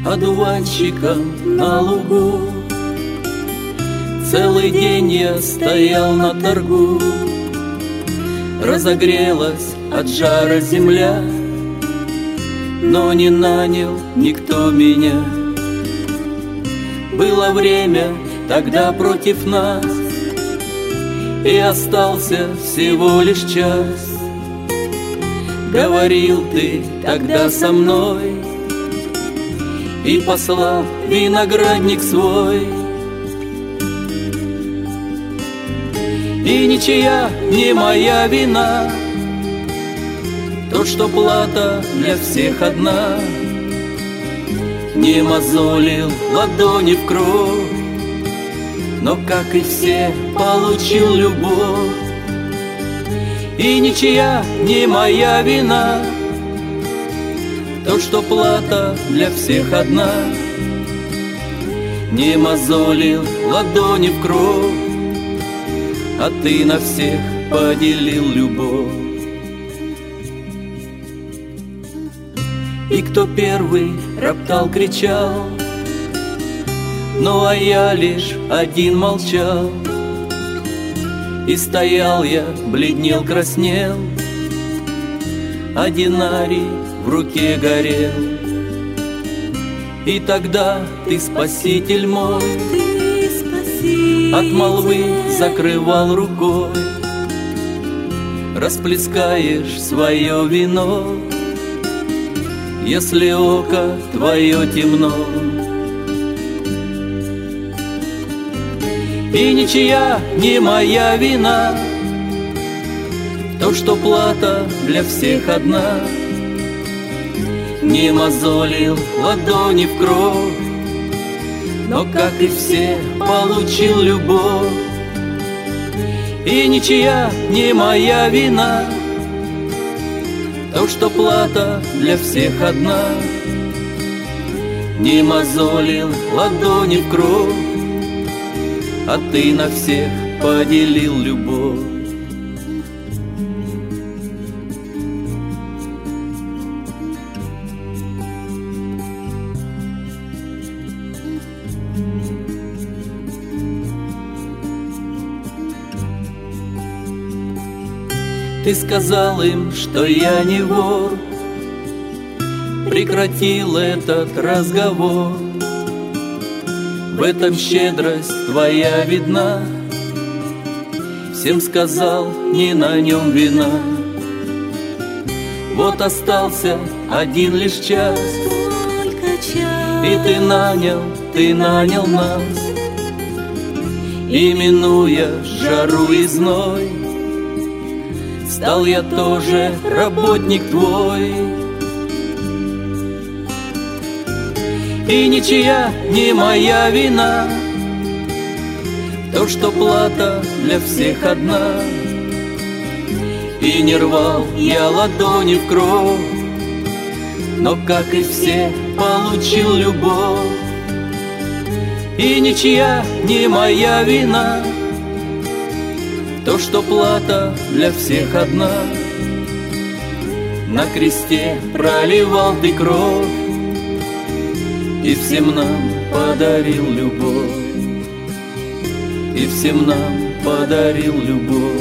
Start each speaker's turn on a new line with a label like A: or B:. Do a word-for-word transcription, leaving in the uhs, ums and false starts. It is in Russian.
A: одуванчиком на лугу. Целый день я стоял на торгу, разогрелась от жара земля, но не нанял никто меня. Было время тогда против нас, и остался всего лишь час. Говорил ты тогда со мной и послал виноградник свой. И ничья не моя вина, то, что плата для всех одна. Не мозолил ладони в кровь, но, как и все, получил любовь. И ничья не моя вина, то, что плата для всех одна. Не мозолил ладони в кровь, а ты на всех поделил любовь. И кто первый роптал, кричал, ну а я лишь один молчал. И стоял я, бледнел, краснел, а динарий в руке горел. И тогда ты, спаситель мой,
B: ты, спаситель,
A: от молвы закрывал рукой. Расплескаешь свое вино, если око твое темно. И ничья не моя вина, то, что плата для всех одна. Не мозолил ладони в кровь, но, как и все, получил любовь. И ничья не моя вина, то, что плата для всех одна. Не мозолил ладони в кровь, а ты на всех поделил любовь. Ты сказал им, что я не вор, прекратил этот разговор. В этом щедрость твоя видна, всем сказал, не на нем вина. Вот остался один лишь час,
B: только час,
A: и ты нанял, ты нанял нас. И минуя жару и зной, стал я тоже работник твой. И ничья не моя вина, то, что плата для всех одна. И не рвал я ладони в кровь, но, как и все, получил любовь. И ничья не моя вина, то, что плата для всех одна. На кресте проливал ты кровь и всем нам подарил любовь, и всем нам подарил любовь.